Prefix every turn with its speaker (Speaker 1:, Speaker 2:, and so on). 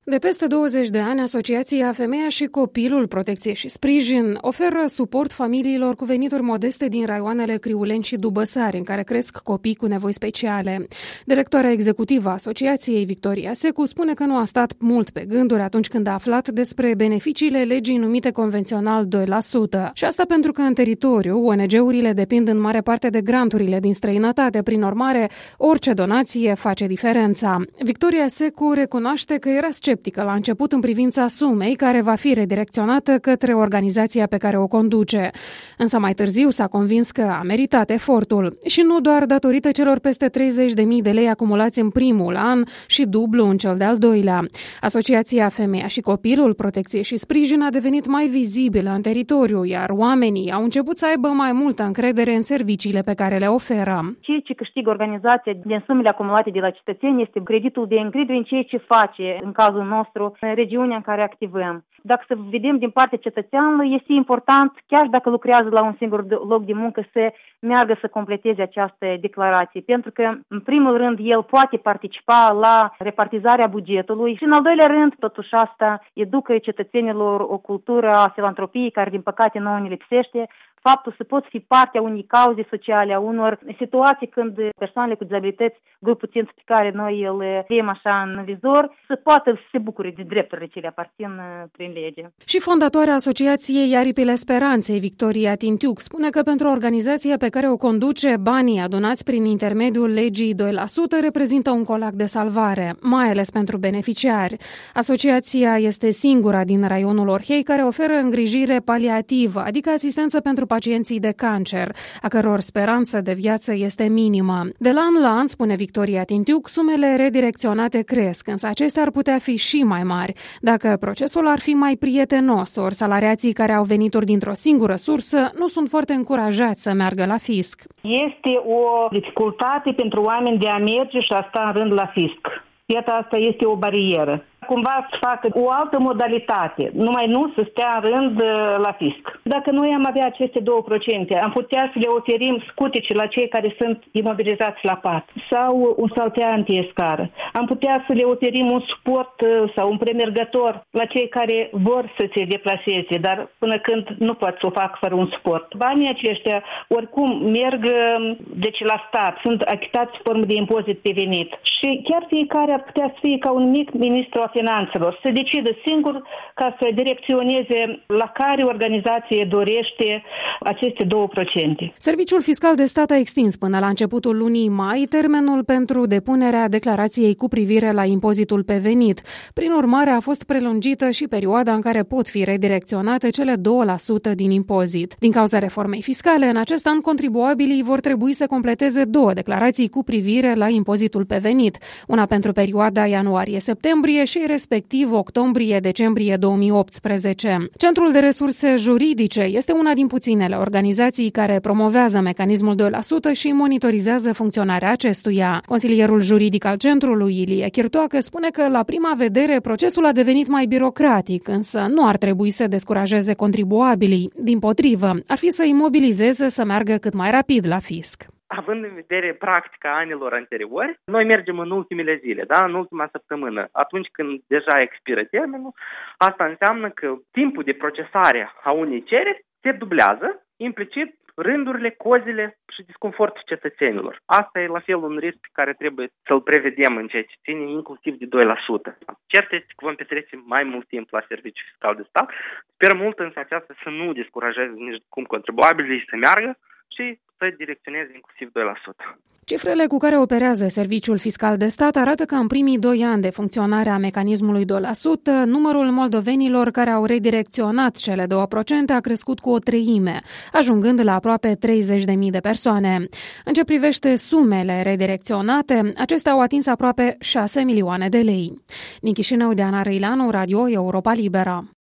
Speaker 1: De peste 20 de ani, Asociația Femeia și Copilul, Protecție și Sprijin oferă suport familiilor cu venituri modeste din raioanele Criuleni și Dubăsari, în care cresc copii cu nevoi speciale. Directoarea executivă a Asociației, Victoria Secu, spune că nu a stat mult pe gânduri atunci când a aflat despre beneficiile legii numite convențional 2%. Și asta pentru că în teritoriu ONG-urile depind în mare parte de granturile din străinătate. Prin urmare, orice donație face diferența. Victoria Secu recunoaște că era sceptică la început în privința sumei care va fi redirecționată către organizația pe care o conduce. Însă mai târziu s-a convins că a meritat efortul și nu doar datorită celor peste 30.000 de lei acumulați în primul an și dublu în cel de-al doilea. Asociația Femeia și Copilul, Protecție și Sprijin a devenit mai vizibilă în teritoriu, iar oamenii au început să aibă mai multă încredere în serviciile pe care le oferă.
Speaker 2: Ceea ce câștigă organizația din sumele acumulate de la cetățeni este creditul de încredere în ceea ce face în cazul nostru, în regiunea în care activăm. Dacă să vedem din partea cetățeanului, este important, chiar dacă lucrează la un singur loc de muncă, să meargă să completeze această declarație, pentru că, în primul rând, el poate participa la repartizarea bugetului și, în al doilea rând, totuși asta educă cetățenilor o cultură a filantropiei, care, din păcate, nouă ne lipsește, faptul să poți fi parte a unei cauze sociale, a unor situații când persoanele cu dizabilități, grupul țintă pe care noi îl vedem așa în vizor, să poată să se bucure de drepturile ce le aparțin prin lege.
Speaker 1: Și fondatoarea Asociației Aripile Speranței, Victoria Tintiuc, spune că pentru organizația pe care o conduce, banii adunați prin intermediul legii 2% reprezintă un colac de salvare, mai ales pentru beneficiari. Asociația este singura din raionul Orhei care oferă îngrijire paliativă, adică asistență pentru pacienții de cancer, a căror speranță de viață este minimă. De la an la an, spune Victoria Tintiuc, sumele redirecționate cresc, însă acestea ar putea fi și mai mari dacă procesul ar fi mai prietenos, ori salariații care au venituri dintr-o singură sursă nu sunt foarte încurajați să meargă la fisc.
Speaker 3: Este o dificultate pentru oameni de a merge și a sta în rând la fisc. Iată, asta este o barieră. Cumva să facă o altă modalitate, numai nu să stea în rând la fisc. Dacă noi am avea aceste 2%, am putea să le oferim scutici la cei care sunt imobilizați la pat sau un saltea antiescară. Am putea să le oferim un suport sau un premergător la cei care vor să se deplaseze, dar până când nu pot să o fac fără un suport. Banii aceștia oricum merg deci la stat, sunt achitați sub formă de impozit pe venit și chiar fiecare ar putea să fie ca un mic ministru a finanțelor, să decidă singur ca să direcționeze la care organizație dorește aceste 2%.
Speaker 1: Serviciul Fiscal de Stat a extins până la începutul lunii mai termenul pentru depunerea declarației cu privire la impozitul pe venit. Prin urmare, a fost prelungită și perioada în care pot fi redirecționate cele 2% din impozit. Din cauza reformei fiscale, în acest an contribuabilii vor trebui să completeze 2 declarații cu privire la impozitul pe venit, una pentru perioada ianuarie-septembrie și respectiv octombrie-decembrie 2018. Centrul de Resurse Juridice este una din puținele organizații care promovează mecanismul 2% și monitorizează funcționarea acestuia. Consilierul juridic al centrului, Ilie Chirtoacă, spune că la prima vedere procesul a devenit mai birocratic, însă nu ar trebui să descurajeze contribuabilii. Dimpotrivă, ar fi să îi mobilizeze să meargă cât mai rapid la fisc.
Speaker 4: Având în vedere practica anilor anteriori, noi mergem în ultimele zile, da? În ultima săptămână. Atunci când deja expiră termenul, asta înseamnă că timpul de procesare a unei cereri se dublează, implicit rândurile, cozile și disconfortul cetățenilor. Asta e la fel un risc pe care trebuie să-l prevedem în ceea ce ține inclusiv de 2%. Cert este că vom petrece mai mult timp la Serviciul Fiscal de Stat. Sper mult însă aceasta să nu descurajeze nici cum contribuabilii să meargă și să direcționeze inclusiv 2%.
Speaker 1: Cifrele cu care operează Serviciul Fiscal de Stat arată că în primii 2 ani de funcționare a mecanismului 2%, numărul moldovenilor care au redirecționat cele 2% a crescut cu 1/3, ajungând la aproape 30.000 de persoane. În ce privește sumele redirecționate, acestea au atins aproape 6 milioane de lei. Din Chișinău, Diana Răileanu, Radio Europa Liberă.